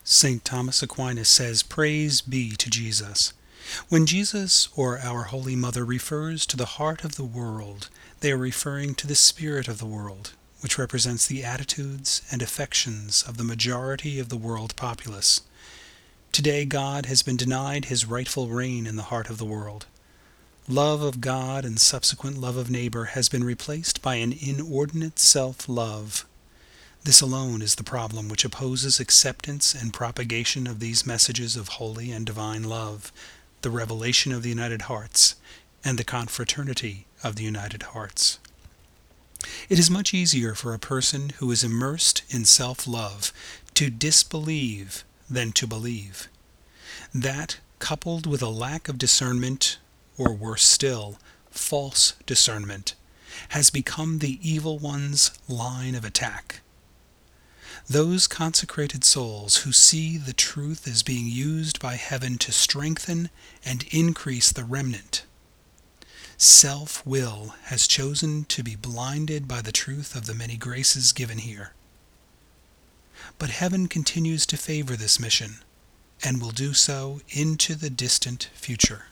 St. Thomas Aquinas says, "Praise be to Jesus." When Jesus or our Holy Mother refers to the heart of the world, they are referring to the spirit of the world, which represents the attitudes and affections of the majority of the world populace. Today God has been denied his rightful reign in the heart of the world. Love of God and subsequent love of neighbor has been replaced by an inordinate self-love. This alone is the problem which opposes acceptance and propagation of these messages of holy and divine love, the revelation of the united hearts, and the confraternity of the united hearts. It is much easier for a person who is immersed in self-love to disbelieve than to believe. That, coupled with a lack of discernment, or worse still, false discernment, has become the evil one's line of attack. Those consecrated souls who see the truth as being used by heaven to strengthen and increase the remnant. Self-will has chosen to be blinded by the truth of the many graces given here. But heaven continues to favor this mission, and will do so into the distant future.